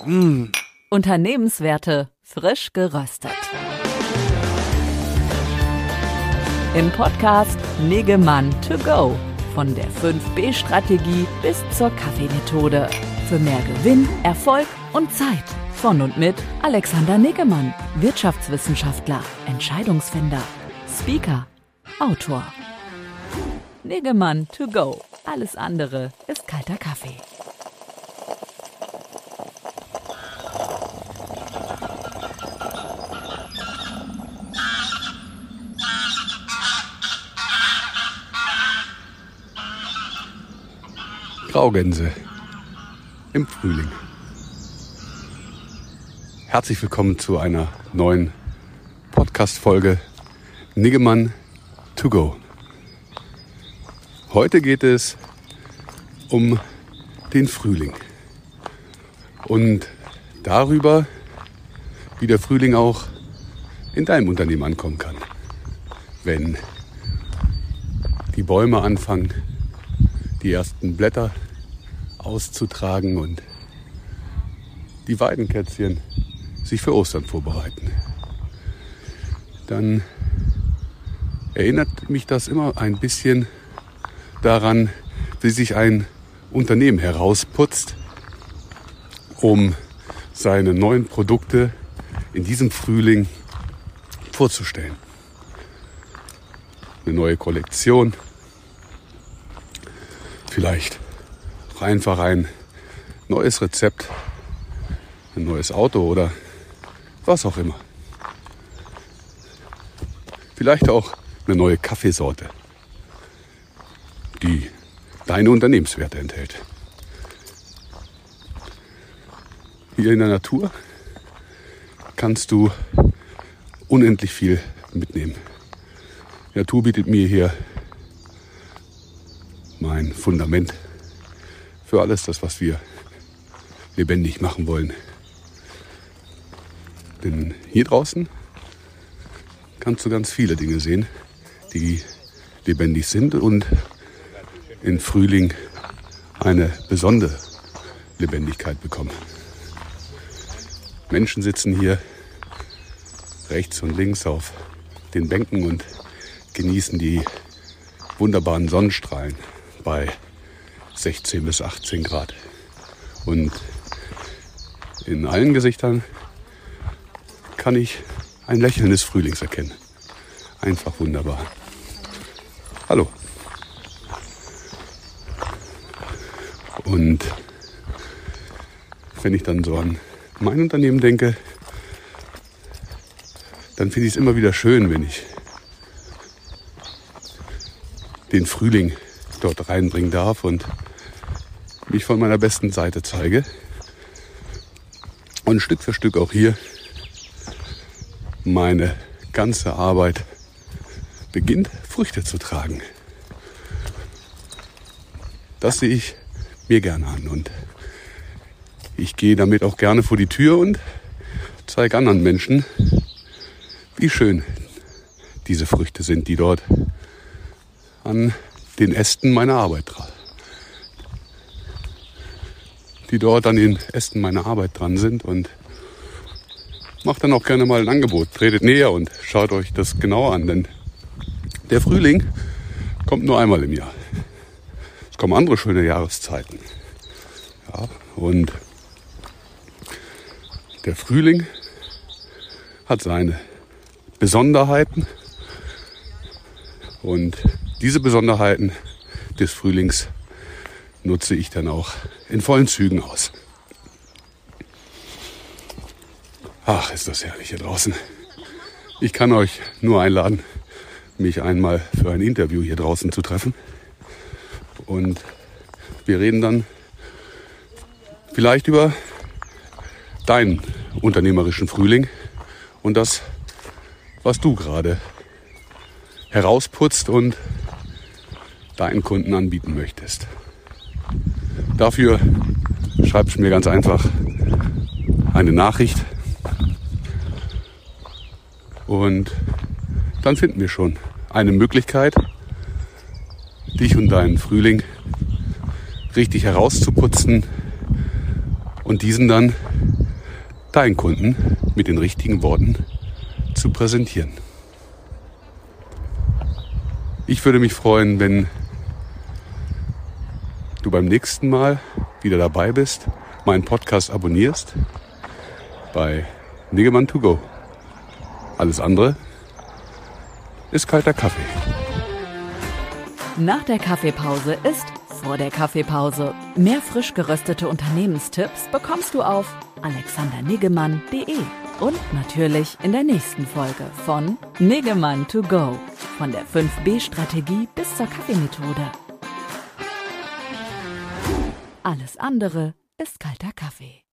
Unternehmenswerte frisch geröstet. Im Podcast Niggemann to go. Von der 5B-Strategie bis zur Kaffeemethode. Für mehr Gewinn, Erfolg und Zeit. Von und mit Alexander Niggemann, Wirtschaftswissenschaftler, Entscheidungsfinder, Speaker, Autor. Niggemann to go. Alles andere ist kalter Kaffee. Graugänse im Frühling. Herzlich willkommen zu einer neuen Podcast-Folge Niggemann to go. Heute geht es um den Frühling und darüber, wie der Frühling auch in deinem Unternehmen ankommen kann. Wenn die Bäume anfangen, die ersten Blätter auszutragen und die Weidenkätzchen sich für Ostern vorbereiten, dann erinnert mich das immer ein bisschen daran, wie sich ein Unternehmen herausputzt, um seine neuen Produkte in diesem Frühling vorzustellen. Eine neue Kollektion, vielleicht auch einfach ein neues Rezept, ein neues Auto oder was auch immer. Vielleicht auch eine neue Kaffeesorte, die deine Unternehmenswerte enthält. Hier in der Natur kannst du unendlich viel mitnehmen. Die Natur bietet mir hier mein Fundament für alles das, was wir lebendig machen wollen. Denn hier draußen kannst du ganz viele Dinge sehen, die lebendig sind und im Frühling eine besondere Lebendigkeit bekommen. Menschen sitzen hier rechts und links auf den Bänken und genießen die wunderbaren Sonnenstrahlen bei 16 bis 18 Grad. Und in allen Gesichtern kann ich ein Lächeln des Frühlings erkennen. Einfach wunderbar. Hallo. Und wenn ich dann so an mein Unternehmen denke, dann finde ich es immer wieder schön, wenn ich den Frühling dort reinbringen darf und mich von meiner besten Seite zeige. Und Stück für Stück auch hier meine ganze Arbeit beginnt, Früchte zu tragen. Das sehe ich mir gerne an und ich gehe damit auch gerne vor die Tür und zeige anderen Menschen, wie schön diese Früchte sind, die dort an den Ästen meiner Arbeit dran. Die dort an den Ästen meiner Arbeit dran sind und macht dann auch gerne mal ein Angebot. Tretet näher und schaut euch das genauer an, denn der Frühling kommt nur einmal im Jahr. Es kommen andere schöne Jahreszeiten. Ja, und der Frühling hat seine Besonderheiten und diese Besonderheiten des Frühlings nutze ich dann auch in vollen Zügen aus. Ach, ist das herrlich hier draußen. Ich kann euch nur einladen, mich einmal für ein Interview hier draußen zu treffen. Und wir reden dann vielleicht über deinen unternehmerischen Frühling und das, was du gerade herausputzt und deinen Kunden anbieten möchtest. Dafür schreibst du mir ganz einfach eine Nachricht und dann finden wir schon eine Möglichkeit, dich und deinen Frühling richtig herauszuputzen und diesen dann deinen Kunden mit den richtigen Worten zu präsentieren. Ich würde mich freuen, wenn du beim nächsten Mal wieder dabei bist, meinen Podcast abonnierst bei Niggemann to go. Alles andere ist kalter Kaffee. Nach der Kaffeepause ist vor der Kaffeepause. Mehr frisch geröstete Unternehmenstipps bekommst du auf alexanderniggemann.de und natürlich in der nächsten Folge von Niggemann to go, von der 5B-Strategie bis zur Kaffeemethode. Alles andere ist kalter Kaffee.